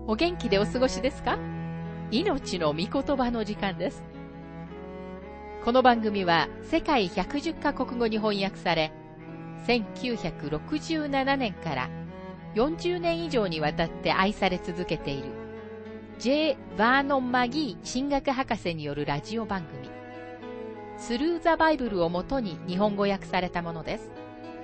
お元気でお過ごしですか？命の御言葉の時間です。この番組は世界110カ国語に翻訳され、1967年から40年以上にわたって愛され続けている J. バーノン・マギー神学博士によるラジオ番組、スルー・ザ・バイブルをもとに日本語訳されたものです。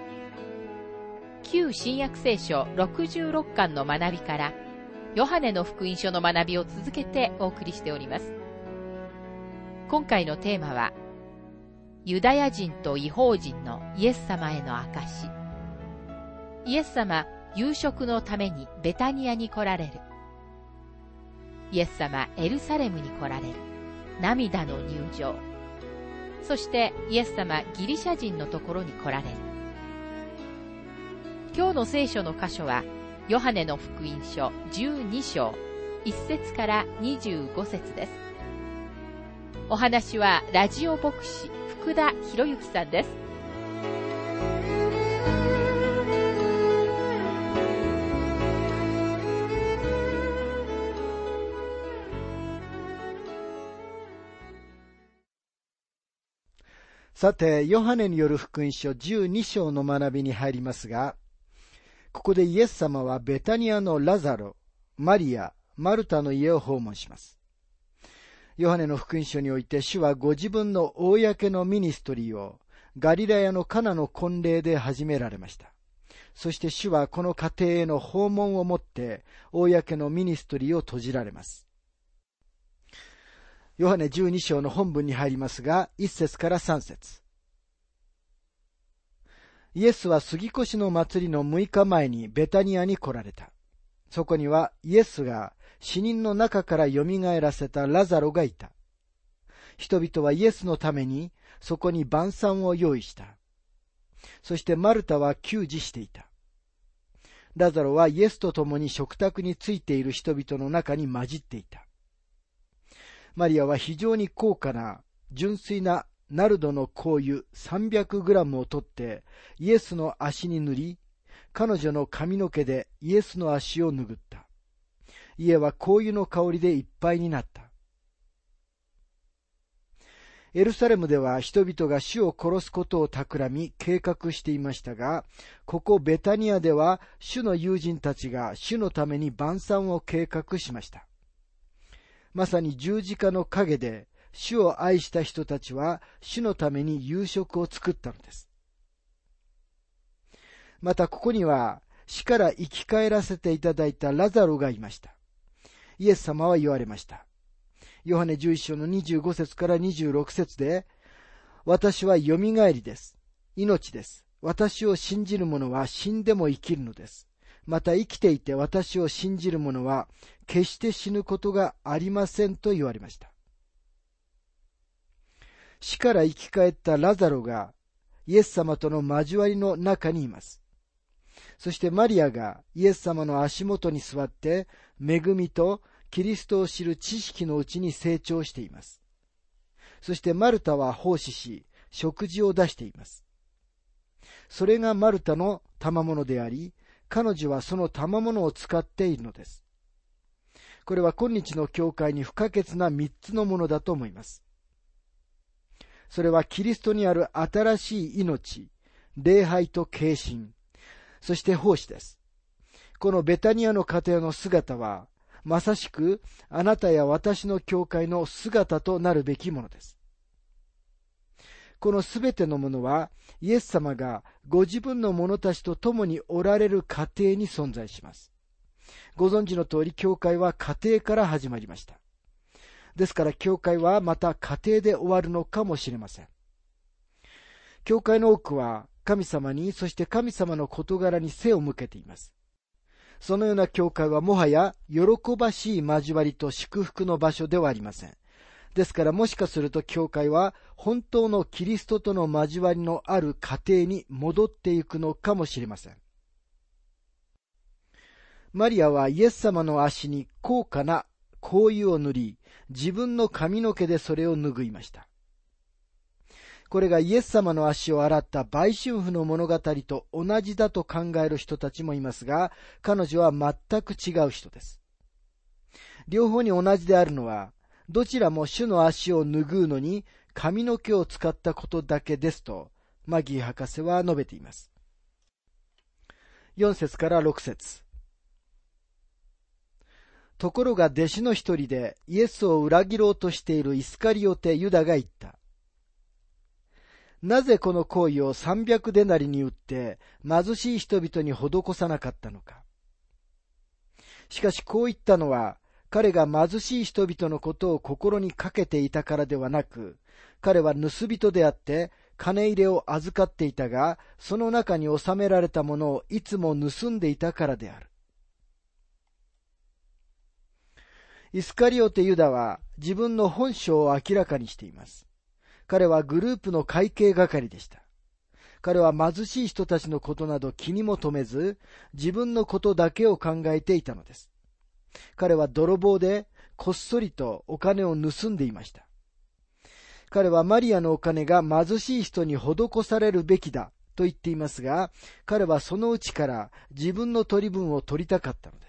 旧新約聖書66巻の学びから、ヨハネの福音書の学びを続けてお送りしております。今回のテーマは、ユダヤ人と異邦人のイエス様への証。イエス様、夕食のためにベタニアに来られる。イエス様、エルサレムに来られる。涙の入場。そしてイエス様、ギリシャ人のところに来られる。今日の聖書の箇所は、ヨハネの福音書12章1節から25節です。お話はラジオ牧師福田博之さんです。 さて、ヨハネによる福音書12章の学びに入りますが、ここでイエス様はベタニアのラザロ、マリア、マルタの家を訪問します。ヨハネの福音書において主はご自分の公のミニストリーをガリラヤのカナの婚礼で始められました。そして主はこの家庭への訪問をもって公のミニストリーを閉じられます。ヨハネ12章の本文に入りますが、1節から3節。イエスは杉越の祭りの6日前にベタニアに来られた。そこにはイエスが死人の中からよみがえらせたラザロがいた。人々はイエスのためにそこに晩餐を用意した。そしてマルタは給仕していた。ラザロはイエスと共に食卓についている人々の中に混じっていた。マリアは非常に高価な純粋なナルドの香油300グラムを取ってイエスの足に塗り、彼女の髪の毛でイエスの足を拭った。家は香油の香りでいっぱいになった。エルサレムでは人々が主を殺すことを企み計画していましたが、ここベタニアでは主の友人たちが主のために晩餐を計画しました。まさに十字架の陰で主を愛した人たちは主のために夕食を作ったのです。またここには死から生き返らせていただいたラザロがいました。イエス様は言われました。ヨハネ11章の25節から26節で、私はよみがえりです。命です。私を信じる者は死んでも生きるのです。また生きていて私を信じる者は決して死ぬことがありませんと言われました。死から生き返ったラザロがイエス様との交わりの中にいます。そしてマリアがイエス様の足元に座って恵みとキリストを知る知識のうちに成長しています。そしてマルタは奉仕し食事を出しています。それがマルタの賜物であり、彼女はその賜物を使っているのです。これは今日の教会に不可欠な3つのものだと思います。それはキリストにある新しい命、礼拝と献身、そして奉仕です。このベタニアの家庭の姿は、まさしくあなたや私の教会の姿となるべきものです。このすべてのものは、イエス様がご自分の者たちと共におられる家庭に存在します。ご存知の通り、教会は家庭から始まりました。ですから、教会はまた家庭で終わるのかもしれません。教会の多くは神様に、そして神様の事柄に背を向けています。そのような教会はもはや喜ばしい交わりと祝福の場所ではありません。ですからもしかすると教会は本当のキリストとの交わりのある家庭に戻っていくのかもしれません。マリアはイエス様の足に高価な香油を塗り、自分の髪の毛でそれを拭いました。これがイエス様の足を洗った売春婦の物語と同じだと考える人たちもいますが、彼女は全く違う人です。 両方に同じであるのは、どちらも主の足を拭うのに髪の毛を使ったことだけですと、マギー博士は述べています。4節から6節。ところが弟子の一人でイエスを裏切ろうとしているイスカリオテ・ユダが言った。なぜこの行為を300デナリに売って貧しい人々に施さなかったのか。しかしこう言ったのは、彼が貧しい人々のことを心にかけていたからではなく、彼は盗人であって金入れを預かっていたが、その中に収められたものをいつも盗んでいたからである。イスカリオテ・ユダは自分の本性を明らかにしています。彼はグループの会計係でした。彼は貧しい人たちのことなど気にも留めず、自分のことだけを考えていたのです。彼は泥棒でこっそりとお金を盗んでいました。彼はマリアのお金が貧しい人に施されるべきだと言っていますが、彼はそのうちから自分の取り分を取りたかったのです。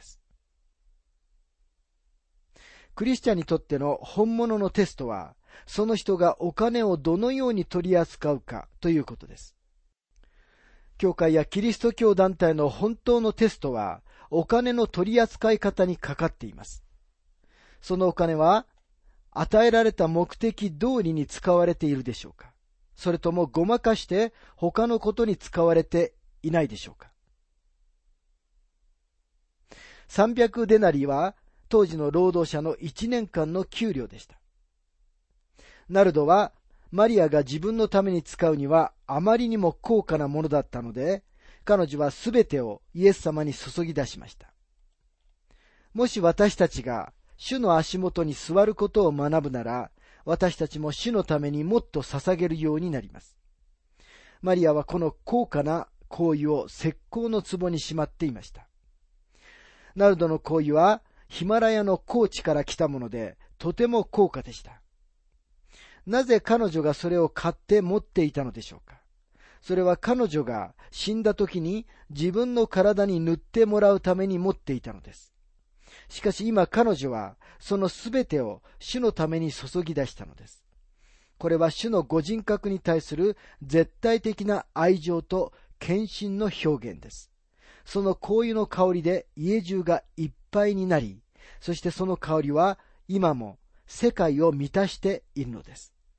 クリスチャンにとっての本物のテストは、その人がお金をどのように取り扱うかということです。教会やキリスト教団体の本当のテストは、お金の取り扱い方にかかっています。そのお金は、与えられた目的通りに使われているでしょうか。それともごまかして他のことに使われていないでしょうか。300デナリは当時の労働者の1年間の給料でした。ナルドはマリアが自分のために使うにはあまりにも高価なものだったので、彼女はすべてをイエス様に注ぎ出しました。もし私たちが主の足元に座ることを学ぶなら、私たちも主のためにもっと捧げるようになります。マリアはこの高価な香油を石膏の壺にしまっていました。ナルドの香油はヒマラヤの高地から来たもので、とても高価でした。なぜ彼女がそれを買って持っていたのでしょうか。それは彼女が死んだ時に自分の体に塗ってもらうために持っていたのです。しかし今彼女はそのすべてを主のために注ぎ出したのです。これは主のご人格に対する絶対的な愛情と献身の表現です。その香油の香りで家中がいっぱいになり、そしてその香りは今も世界を満たしているのです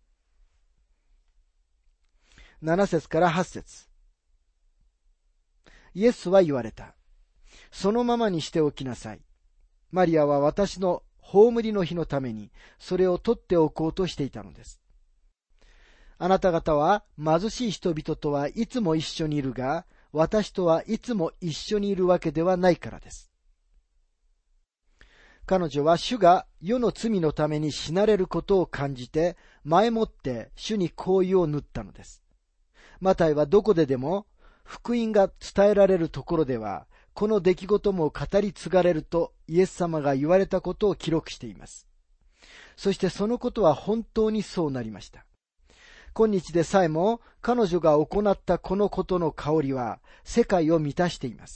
。7節から8節。イエスは言われた。そのままにしておきなさい。マリアは私の葬りの日のためにそれを取っておこうとしていたのです。あなた方は貧しい人々とはいつも一緒にいるが、私とはいつも一緒にいるわけではないからです。彼女は主が世の罪のために死なれることを感じて、前もって主に香油を塗ったのです。マタイはどこででも福音が伝えられるところでは、この出来事も語り継がれるとイエス様が言われたことを記録しています。そしてそのことは本当にそうなりました。今日でさえも彼女が行ったこのことの香りは世界を満たしています。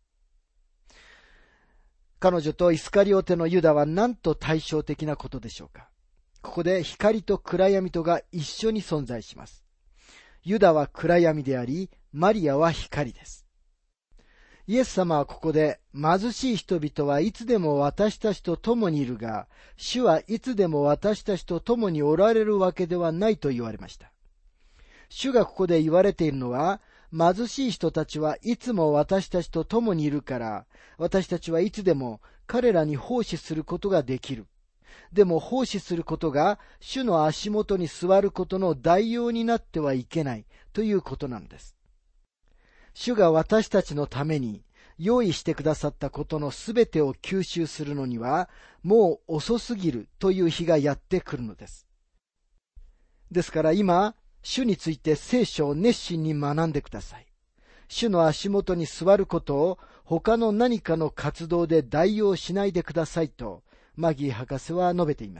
彼女とイスカリオテのユダはなんと対照的なことでしょうか。ここで光と暗闇とが一緒に存在します。ユダは暗闇であり、マリアは光です。イエス様はここで、貧しい人々はいつでも私たちと共にいるが、主はいつでも私たちと共におられるわけではないと言われました。主がここで言われているのは、貧しい人たちはいつも私たちと共にいるから、私たちはいつでも彼らに奉仕することができる。でも奉仕することが主の足元に座ることの代用になってはいけないということなのです。主が私たちのために用意してくださったことのすべてを吸収するのにはもう遅すぎるという日がやってくるのです。ですから今、主について聖書を熱心に学んでください。主の足元に座ることを他の何かの活動で代用しないでくださいとマギー博士は述べています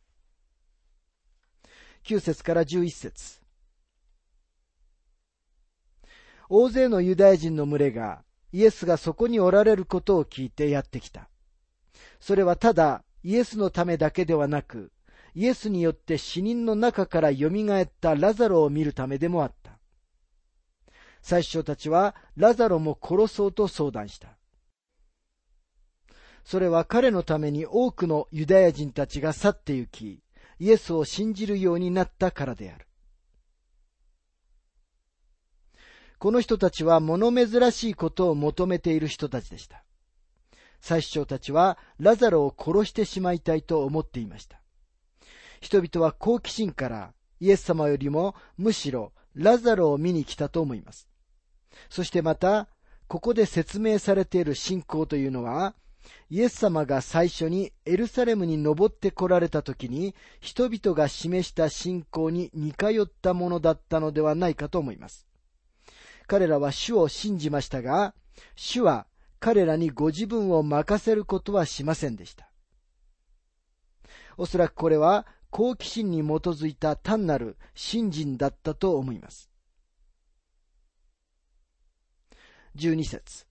。9節から11節。大勢のユダヤ人の群れがイエスがそこにおられることを聞いてやってきた。それはただイエスのためだけではなく、イエスによって死人の中からよみがえったラザロを見るためでもあった。祭司長たちはラザロも殺そうと相談した。それは彼のために多くのユダヤ人たちが去って行き、イエスを信じるようになったからである。この人たちは物珍しいことを求めている人たちでした。祭司長たちはラザロを殺してしまいたいと思っていました。人々は好奇心からイエス様よりもむしろラザロを見に来たと思います。そしてまた、ここで説明されている信仰というのは、イエス様が最初にエルサレムに登って来られた時に人々が示した信仰に似通ったものだったのではないかと思います。彼らは主を信じましたが、主は彼らにご自分を任せることはしませんでした。おそらくこれは好奇心に基づいた単なる信心だったと思います。12節。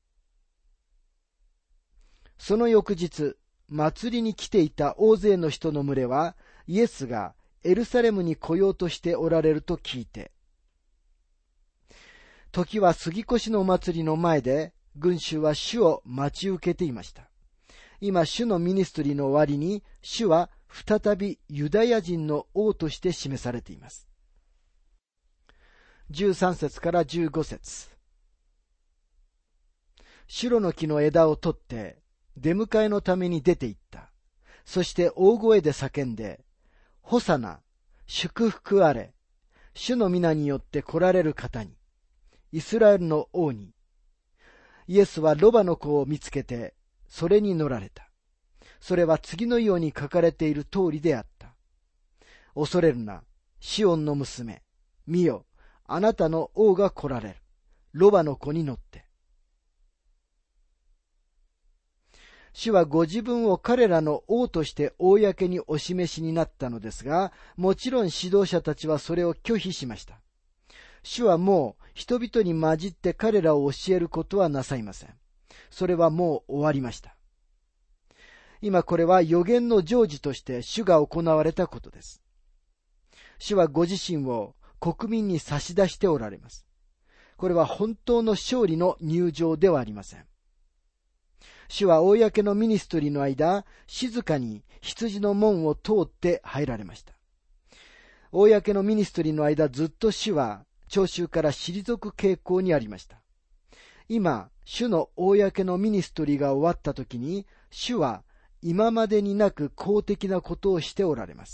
その翌日、祭りに来ていた大勢の人の群れは、イエスがエルサレムに来ようとしておられると聞いて、時は杉越のお祭りの前で、群衆は主を待ち受けていました。今、主のミニストリーの終わりに、主は再びユダヤ人の王として示されています。13節から15節。シュロの木の枝を取って、出迎えのために出て行った。そして大声で叫んで、ホサナ、祝福あれ、主の皆によって来られる方に、イスラエルの王に。イエスはロバの子を見つけて、それに乗られた。それは次のように書かれている通りであった。恐れるな、シオンの娘。見よ、あなたの王が来られる。ロバの子に乗って。主はご自分を彼らの王として公にお示しになったのですが、もちろん指導者たちはそれを拒否しました。主はもう人々に混じって彼らを教えることはなさいません。それはもう終わりました。今これは預言の成就として主が行われたことです。主はご自身を国民に差し出しておられます。これは本当の勝利の入場ではありません。主は公のミニストリーの間、静かに羊の門を通って入られました。公のミニストリーの間、ずっと主は聴衆から退く傾向にありました。今、主の公のミニストリーが終わった時に、主は今までになく公的なことをしておられます。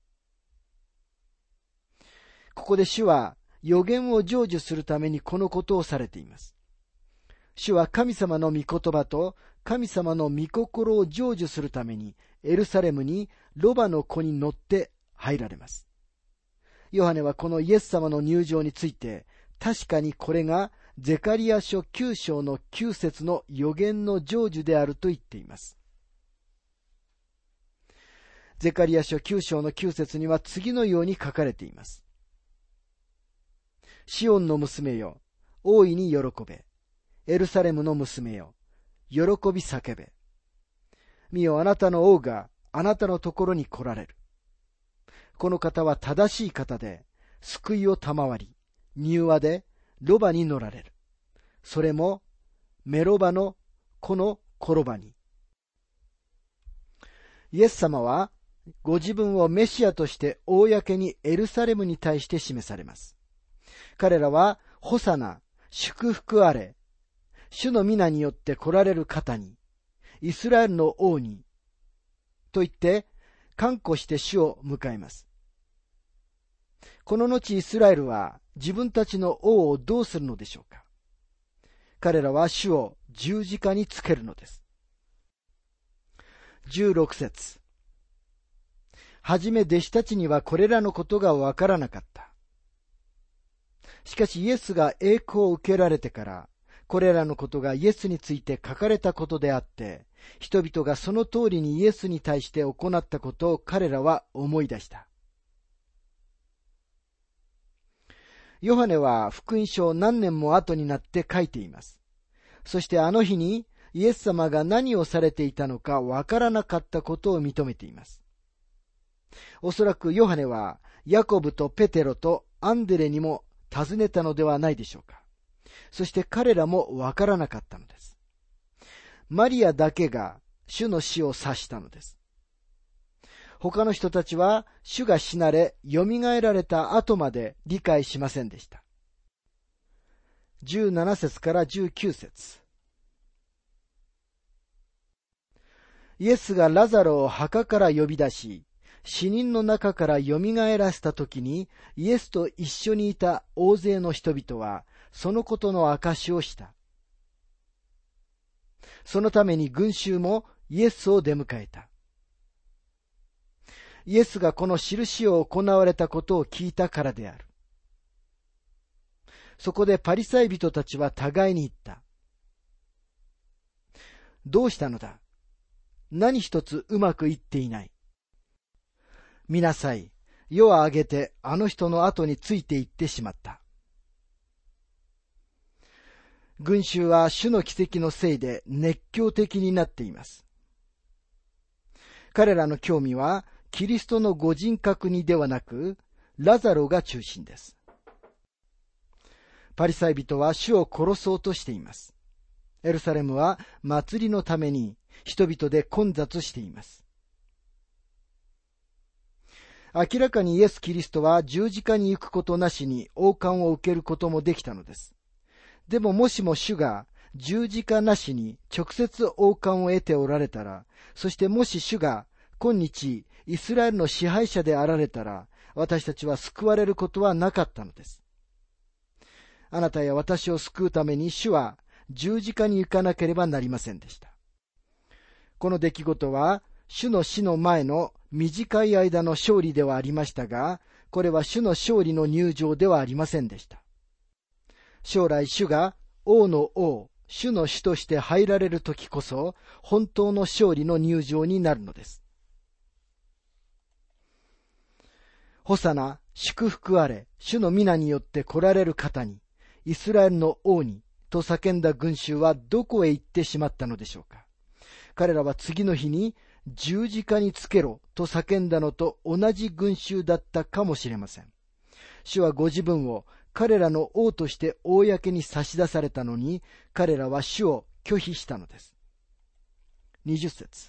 ここで主は預言を成就するためにこのことをされています。主は神様の御言葉と神様の御心を成就するためにエルサレムにロバの子に乗って入られます。ヨハネはこのイエス様の入場について、確かにこれがゼカリヤ書9章の9節の預言の成就であると言っています。ゼカリヤ書9章の9節には次のように書かれています。シオンの娘よ、大いに喜べ。エルサレムの娘よ、喜び叫べ。見よ、あなたの王があなたのところに来られる。この方は正しい方で、救いを賜り、柔和でロバに乗られる。それもメロバの子の転ばに。イエス様はご自分をメシアとして公にエルサレムに対して示されます。彼らはホサナ、祝福あれ、主の皆によって来られる方に、イスラエルの王に、と言って歓呼して主を迎えます。この後イスラエルは自分たちの王をどうするのでしょうか。彼らは主を十字架につけるのです。16節。はじめ弟子たちにはこれらのことがわからなかった。しかしイエスが栄光を受けられてから、これらのことがイエスについて書かれたことであって、人々がその通りにイエスに対して行ったことを彼らは思い出した。ヨハネは福音書を何年も後になって書いています。そしてあの日にイエス様が何をされていたのかわからなかったことを認めています。おそらくヨハネはヤコブとペテロとアンデレにも尋ねたのではないでしょうか。そして彼らもわからなかったのです。マリアだけが主の死を察したのです。他の人たちは主が死なれ、蘇られた後まで理解しませんでした。17節から19節。イエスがラザロを墓から呼び出し、死人の中から蘇らせたときに、イエスと一緒にいた大勢の人々は、そのことの証しをした。そのために群衆もイエスを出迎えた。イエスがこの印を行われたことを聞いたからである。そこでパリサイ人たちは互いに言った。どうしたのだ？何一つうまくいっていない。見なさい。夜をあげてあの人の後について行ってしまった。群衆は主の奇跡のせいで熱狂的になっています。彼らの興味はキリストのご人格にではなく、ラザロが中心です。パリサイ人は主を殺そうとしています。エルサレムは祭りのために人々で混雑しています。明らかにイエス・キリストは十字架に行くことなしに王冠を受けることもできたのです。でももしも主が十字架なしに直接王冠を得ておられたら、そしてもし主が今日イスラエルの支配者であられたら、私たちは救われることはなかったのです。あなたや私を救うために主は十字架に行かなければなりませんでした。この出来事は主の死の前の短い間の勝利ではありましたが、これは主の勝利の入場ではありませんでした。将来主が王の王、主の主として入られる時こそ本当の勝利の入場になるのです。ホサナ、祝福あれ、主の皆によって来られる方に、イスラエルの王に、と叫んだ群衆はどこへ行ってしまったのでしょうか。彼らは次の日に十字架につけろと叫んだのと同じ群衆だったかもしれません。主はご自分を彼らの王として公に差し出されたのに、彼らは主を拒否したのです。20節。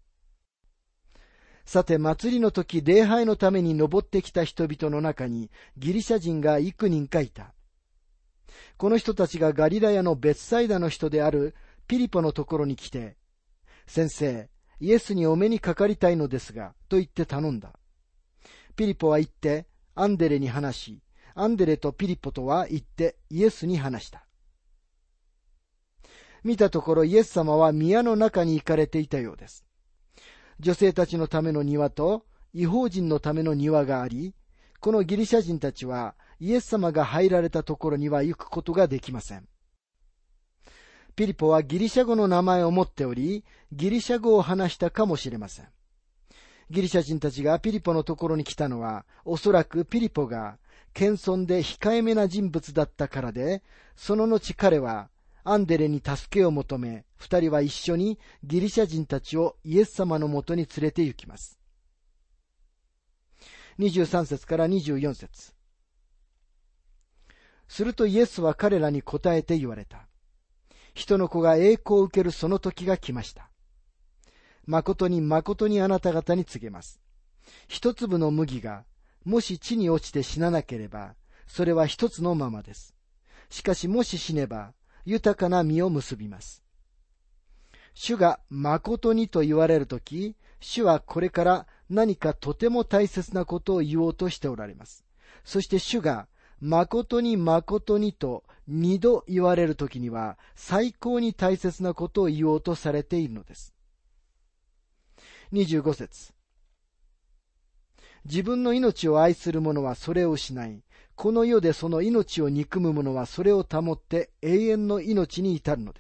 さて、祭りの時、礼拝のために登ってきた人々の中に、ギリシャ人が幾人かいた。この人たちがガリラヤのベツサイダの人であるピリポのところに来て、先生、イエスにお目にかかりたいのですが、と言って頼んだ。ピリポは言って、アンデレに話し、アンデレとピリポとは言ってイエスに話した。見たところイエス様は宮の中に行かれていたようです。女性たちのための庭と異邦人のための庭があり、このギリシャ人たちはイエス様が入られたところには行くことができません。ピリポはギリシャ語の名前を持っており、ギリシャ語を話したかもしれません。ギリシャ人たちがピリポのところに来たのは、おそらくピリポが謙遜で控えめな人物だったからで、その後彼はアンデレに助けを求め、二人は一緒にギリシャ人たちをイエス様のもとに連れて行きます。23節から24節。するとイエスは彼らに答えて言われた。人の子が栄光を受けるその時が来ました。誠に誠にあなた方に告げます。一粒の麦が、もし地に落ちて死ななければ、それは一つのままです。しかしもし死ねば、豊かな実を結びます。主が誠にと言われるとき、主はこれから何かとても大切なことを言おうとしておられます。そして主が誠に誠にと二度言われるときには、最高に大切なことを言おうとされているのです。25節。自分の命を愛する者はそれを失い、この世でその命を憎む者はそれを保って永遠の命に至るのです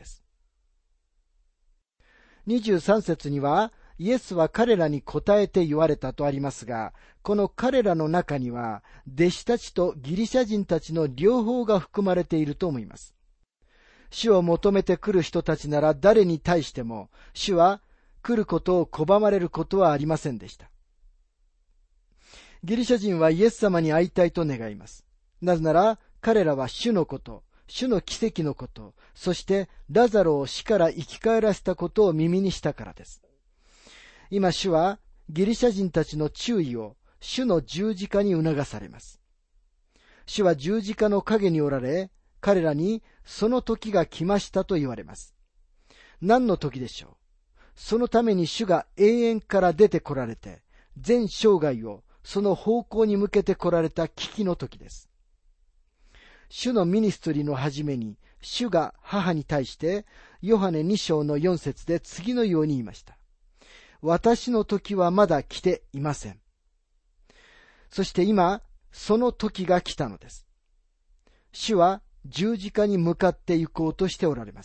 。23節には、イエスは彼らに答えて言われたとありますが、この彼らの中には、弟子たちとギリシャ人たちの両方が含まれていると思います。 主を求めて来る人たちなら誰に対しても、主は来ることを拒まれることはありませんでした。ギリシャ人はイエス様に会いたいと願います。なぜなら彼らは主のこと、主の奇跡のこと、そしてラザロを死から生き返らせたことを耳にしたからです。今主はギリシャ人たちの注意を主の十字架に促されます。主は十字架の陰におられ、彼らにその時が来ましたと言われます。何の時でしょう。そのために主が永遠から出て来られて、全生涯をその方向に向けて来られた危機の時です。主のミニストリーの初めに、主が母に対して、ヨハネ2章の4節で次のように言いました。私の時はまだ来ていません。そして今、その時が来たのです。主は十字架に向かって行こうとしておられます。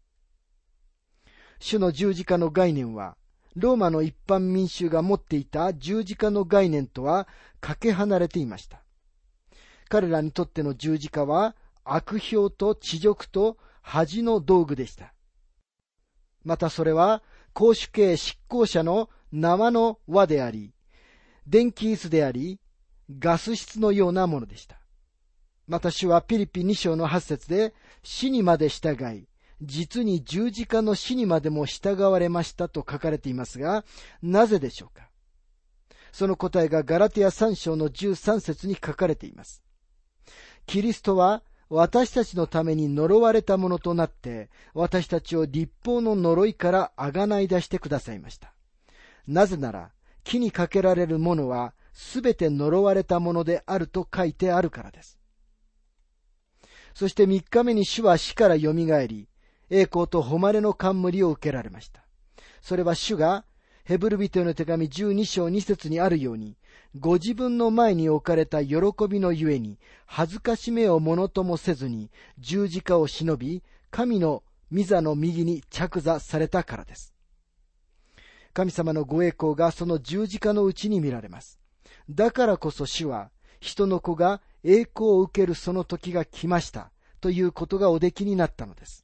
主の十字架の概念は、ローマの一般民衆が持っていた十字架の概念とはかけ離れていました。彼らにとっての十字架は悪評と恥辱と恥の道具でした。またそれは公主刑執行者の縄の輪であり、電気椅子であり、ガス室のようなものでした。また主はピリピ2章の8節で死にまで従い、実に十字架の死にまでも従われましたと書かれていますが、なぜでしょうか。その答えがガラティア3章の13節に書かれています。キリストは私たちのために呪われたものとなって、私たちを律法の呪いからあがない出してくださいました。なぜなら、木にかけられるものはすべて呪われたものであると書いてあるからです。そして3日目に主は死からよみがえり、栄光と誉れの冠を受けられました。それは主がヘブル人への手紙12章2節にあるように、ご自分の前に置かれた喜びのゆえに、恥ずかしめをものともせずに十字架を忍び、神の御座の右に着座されたからです。神様のご栄光がその十字架のうちに見られます。だからこそ主は、人の子が栄光を受けるその時が来ましたということがおできになったのです。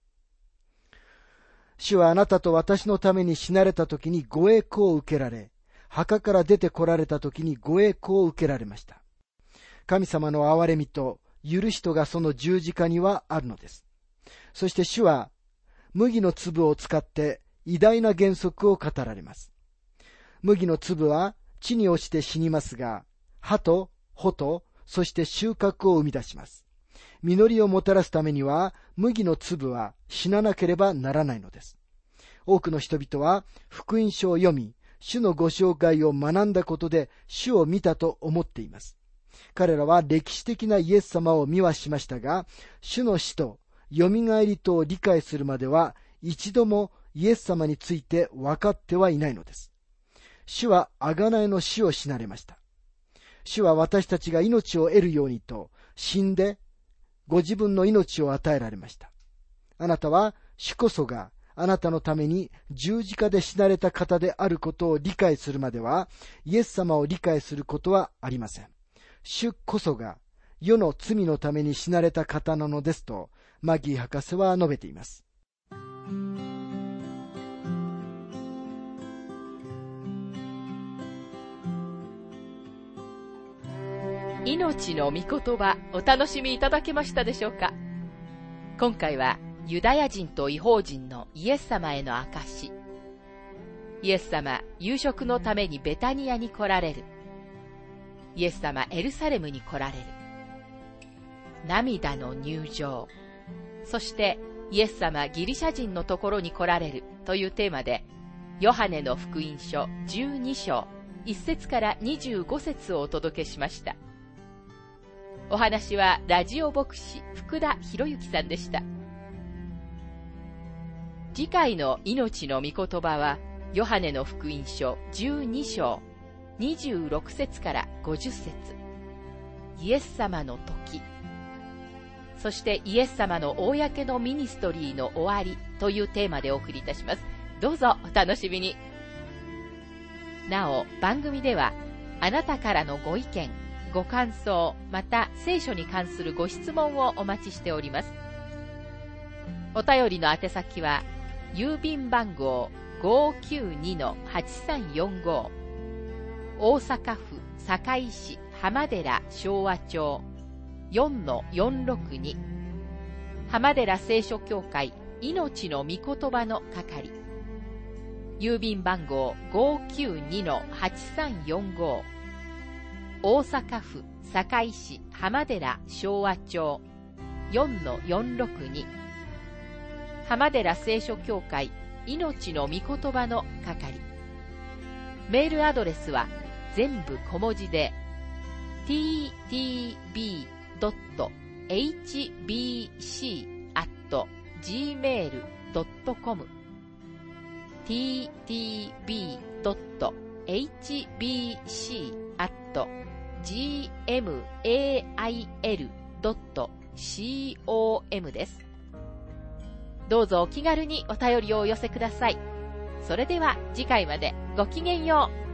主はあなたと私のために死なれた時にご栄光を受けられ、墓から出て来られた時にご栄光を受けられました。神様の憐れみと許しとがその十字架にはあるのです。そして主は麦の粒を使って偉大な原則を語られます。麦の粒は地に落ちて死にますが、葉と穂と、そして収穫を生み出します。実りをもたらすためには、麦の粒は死ななければならないのです。多くの人々は福音書を読み、主のご紹介を学んだことで主を見たと思っています。彼らは歴史的なイエス様を見はしましたが、主の死とよみがえりとを理解するまでは一度もイエス様について分かってはいないのです。主は贖いの死を死なれました。主は私たちが命を得るようにと死んでご自分の命を与えられました。あなたは主こそがあなたのために十字架で死なれた方であることを理解するまではイエス様を理解することはありません。主こそが世の罪のために死なれた方なのですとマギー博士は述べています。 命の御言葉、お楽しみいただけましたでしょうか。今回はユダヤ人と異邦人のイエス様への証。イエス様、夕食のためにベタニアに来られる。イエス様、エルサレムに来られる。涙の入場。そしてイエス様、ギリシャ人のところに来られるというテーマで、ヨハネの福音書12章1節から25節をお届けしました。お話はラジオ牧師福田博之さんでした。次回の命の御言葉はヨハネの福音書12章26節から50節、イエス様の時、そしてイエス様の公のミニストリーの終わりというテーマでお送りいたします。どうぞお楽しみに。なお、番組ではあなたからのご意見、ご感想、また聖書に関するご質問をお待ちしております。 お便りの宛先は、郵便番号 592-8345 大阪府堺市浜寺昭和町 4-462 浜寺聖書協会命の御言葉の係、郵便番号 592-8345 大阪府堺市浜寺昭和町 4-462 浜寺聖書協会命の御言葉の係。メールアドレスは全部小文字で ttb.hbc@gmail.com ttb.hbc@gmail.com です。どうぞお気軽にお便りをお寄せください。それでは次回までごきげんよう。